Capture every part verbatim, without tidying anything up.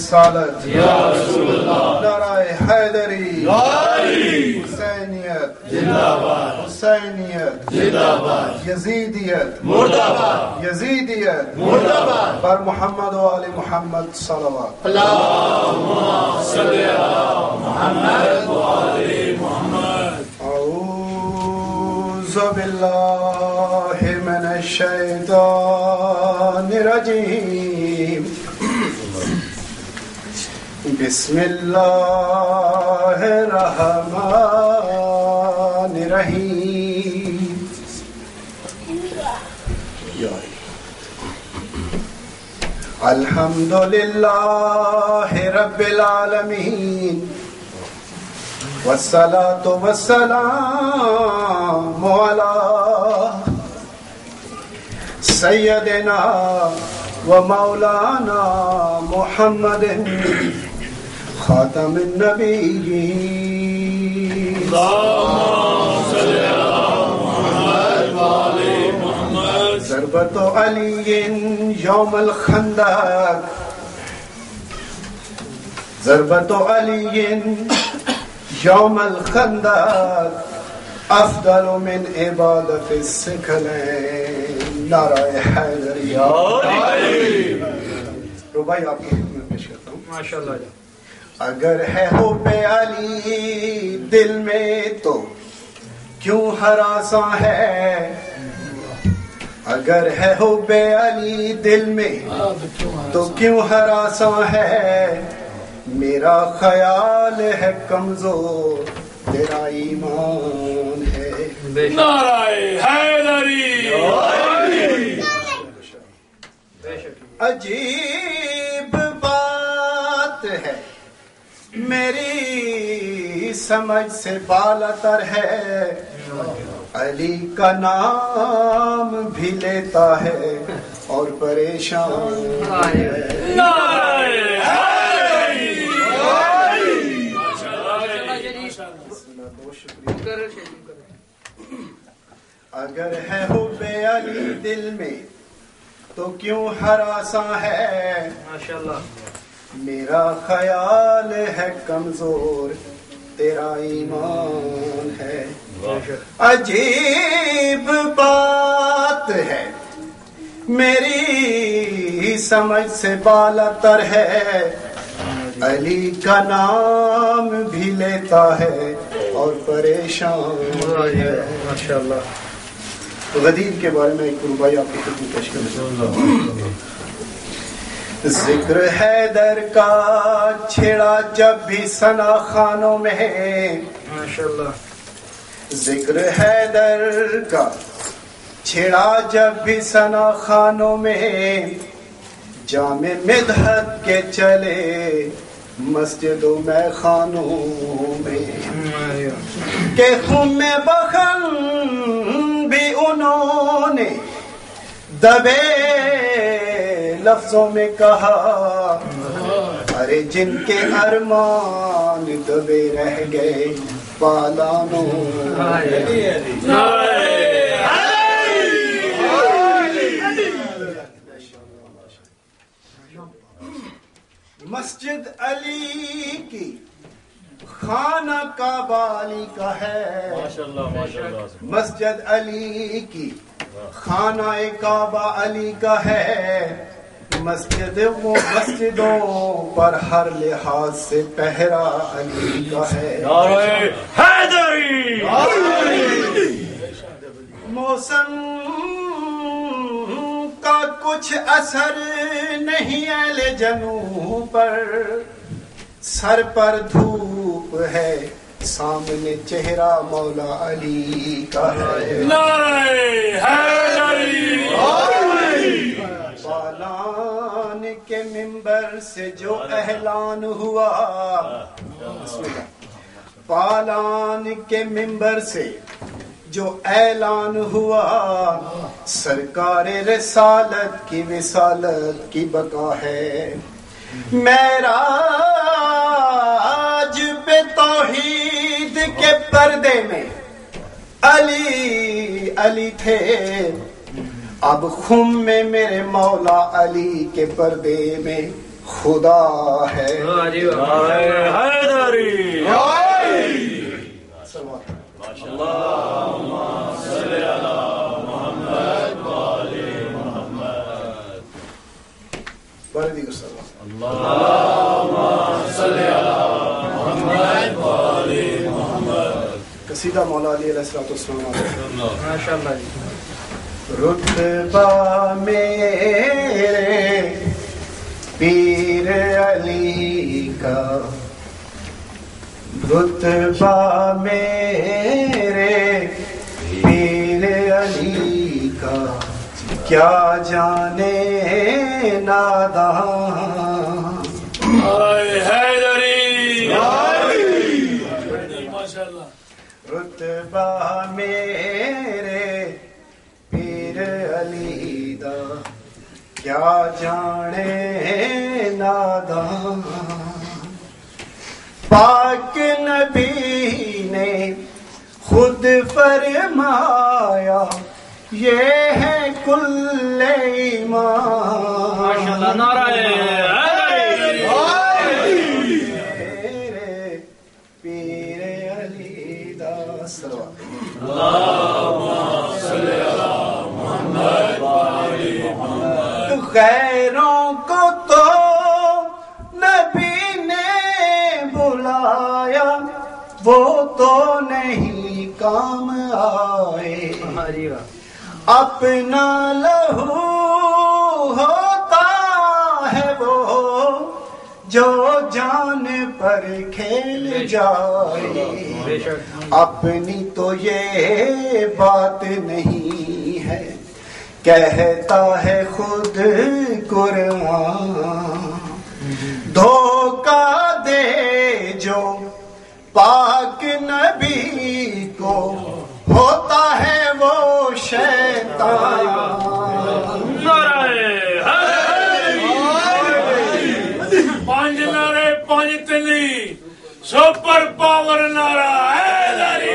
رسالت یا رسول اللہ، نعرہ حیدری، نعرہ حسینیت زندہ باد، حسینیت زندہ باد، یزیدیت مردہ باد، یزیدیت مردہ باد، بر محمد و آل محمد صلوات. اللہم صلی علی محمد و آل محمد. اعوذ باللہ من الشیطان الرجیم. بسم اللہ الرحمن الرحیم. الحمد للہ رب العالمین والصلاة والسلام علی سیدنا و مولانا محمد خاتم النبیین. اللہم صلی علی محمد و آل محمد. ضربت علی یوم الخندق، ضربت علی یوم الخندق افضل من عبادت الثقلین. نعرہ حیدری. ربائی آپ کی خدمت پیش کرتا ہوں. ماشاءاللہ. اگر ہے حب علی دل میں تو کیوں ہراساں ہے، اگر ہے حب علی دل میں تو کیوں ہراساں ہے، میرا خیال ہے کمزور تیرا ایمان ہے. نعرہ حیدری. عجیب بات ہے میری سمجھ سے بالاتر ہے، علی کا نام بھی لیتا ہے اور پریشان ہے. نعرہ حیدری. اگر ہے حب علی دل میں تو کیوں ہراساں ہے، ماشاءاللہ. میرا خیال ہے کمزور تیرا ایمان ہے. عجیب بات ہے میری سمجھ سے بالاتر ہے، علی کا نام بھی لیتا ہے اور پریشان ہے. ماشاءاللہ. غدیر کے بارے میں ایک ربائی آپ کی خدمت پیش کرنا چاہتا ہوں. ذکر حیدر کا چھڑا جب بھی ثنا خانوں میں، ماشاءاللہ. ذکر حیدر کا چھڑا جب بھی ثنا خانوں میں، جام مدحت کے چلے مسجد و میں خانوں میں، کہ خم بخن بھی انہوں نے دبے لفظوں میں کہا، ارے جن کے ارمان دبے رہ گئے پالانوں. مسجد علی کی خانہ کعبہ علی کا ہے، مسجد علی کی خانہ کعبہ علی کا ہے، مسجد وہ مسجدوں پر ہر لحاظ سے پہرا علی کا ہے. حیدری. موسم کا کچھ اثر نہیں اہل جنوب پر، سر پر دھوپ ہے سامنے چہرہ مولا علی کا ہے. نعرہ حیدری. پالان کے منبر سے جو اعلان ہوا، بسم اللہ. پالان کے منبر سے جو اعلان ہوا، سرکار رسالت کی وصالت کی بقا ہے. معراج پہ توحید کے پردے میں علی علی تھے، اب خم میں میرے مولا علی کے پردے میں خدا ہے. حیدری بارے دیگر صلی اللہ قصیدہ مولا علی علیہ السلام. ماشاءاللہ. رتبہ میرے پیر علی کا، رتبہ میرے پیر علی کا، کیا جانے ناداں. حیدری رتبہ میرے پیر علی دا، کیا جانے ناداں. پاک نبی نے خود فرمایا یہ ہے کل ایمان. ماشاءاللہ. نعرہ پیر علی دا صلوات. غیروں کو تو نبی نے بلایا، وہ تو نہیں کام آئے. اپنا لہو ہوتا ہے وہ جو جان پر کھیل جائے. اپنی تو یہ بات نہیں ہے، کہتا ہے خود قرآن. دھوکہ دے جو پاک نبی کو، ہوتا ہے وہ شیطان. پانچ نعرے پانچ تلی سپر پاور نعرہ حیدری.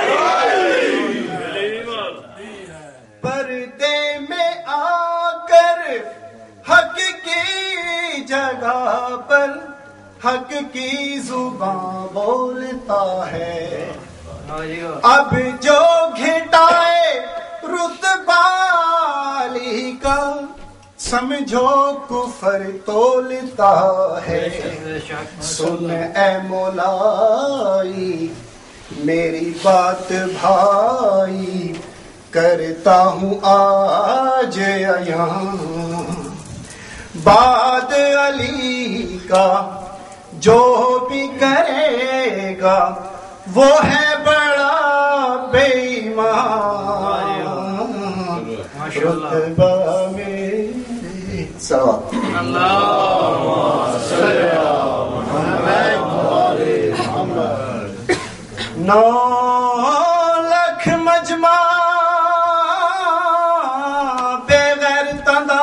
پردے میں آ کر حق کی جگہ پر حق کی زبان بولتا ہے. اب جو گھٹائے رتبہ علی کا، سمجھو کفر تولتا ہے. سن اے مولائی میری بات بھائی، کرتا ہوں آج عیاں. بعد علی کا جو بھی کرے گا، وہ ہے بڑا بے ایمان. رتبہ میرے صلوات. نو لکھ مجمع بے غیر تندا،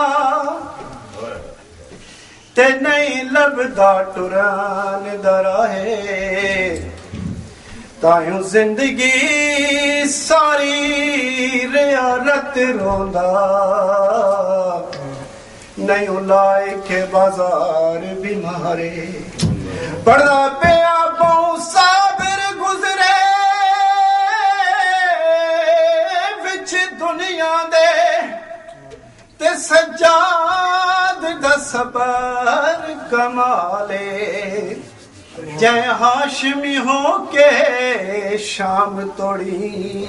تے نہیں لبدا ٹران دراہے. تائیوں زندگی ساری ریارت روندا، نہیں لائے کے بازار بیمارے. پڑھا پیا بہو صابر گزرے وچ دنیا دے، تے سجاد دا صبر کمالے. جے ہاشمی ہو کے شام توڑی،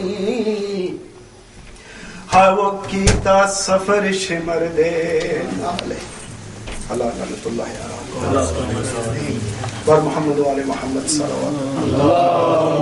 ہاں وہ کیتا سفر شمر دے نالے. اللہ نعمت اللہ یا رب. بر محمد و آل محمد صلوات.